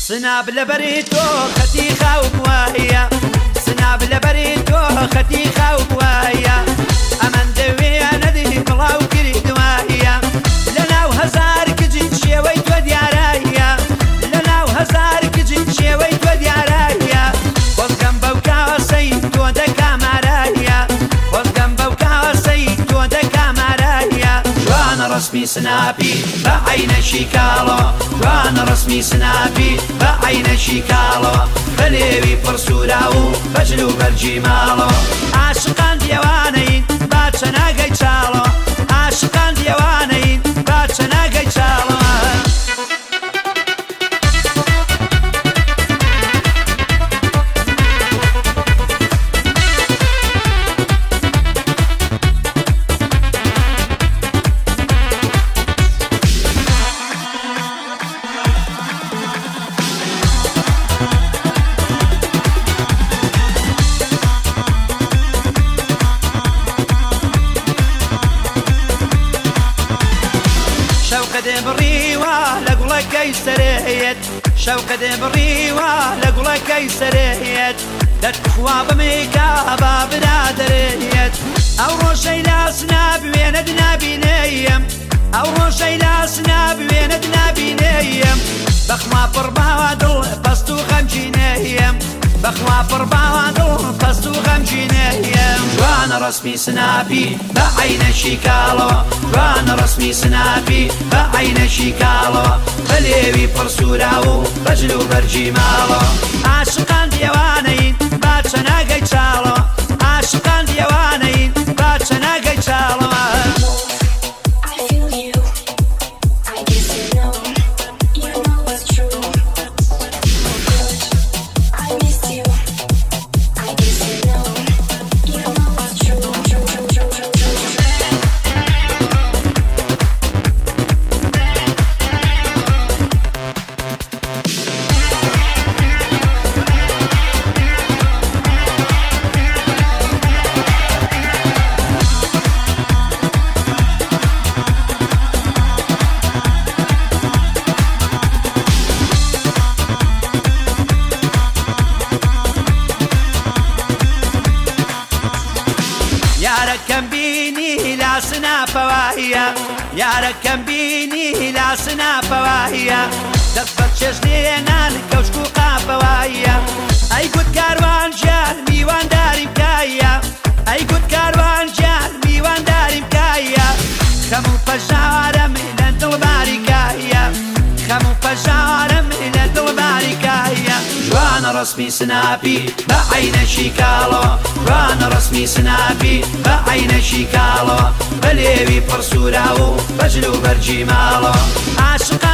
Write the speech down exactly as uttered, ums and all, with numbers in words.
سناب لبريتو ختيخة وبوايا سناب لبريتو ختيخة وبوايا أمن دويا ندي بلاو كري دوايا لنا وهزار كجين شويت وديارايا لنا وهزار كجين شويت وديارايا وزقم بوكا سيد ودكا مرايا وزقم بوكا سيد ودكا مرايا جوان رسمي سنابي بعين شيكالو جوان رسمي سنابي بعين شيكالو بليوي برسوراو بجلو برجي مالو عاشقان ديوانين باتشنا قيتشالو عاشقان ديوانين باتشنا قيتشالو شوقة بريوة لقولك يسريت شوقة بريوة لقولك يسريت دتخوا بميكا بابنادريت او روشي لاسناب ويندنا بنيم او روشي لاسناب ويندنا بنيم بخوا بربادل بستو خمجينيم بخوا بربادل بستو خمجينيم جوان رسمي سنابي بعين شيكالو جوان رسمي سنابي بعين شيكالو بليوي برسوراو بجلو برجي مالو عاشقان ديوانين باتشنا قيتشالو عاشقان ديوانين باتشنا قيتشالو كم بيني لا سنا فواهية يارك كم بيني لا سنا فواهية دفت شجلينا الكوشكو قافواهية أي قد كاروان جال ميوان داري بكايا أي قد كاروان جال ميوان داري بكايا خمو فجارم إلى الدلباري كايا خمو فجارم إلى الدلباري كايا جوان رسمي سنابي بعين شيكالو جوان رسمي سنابي بعين شيكالو بليوي برسوراو بجلو برجي مالو عاشق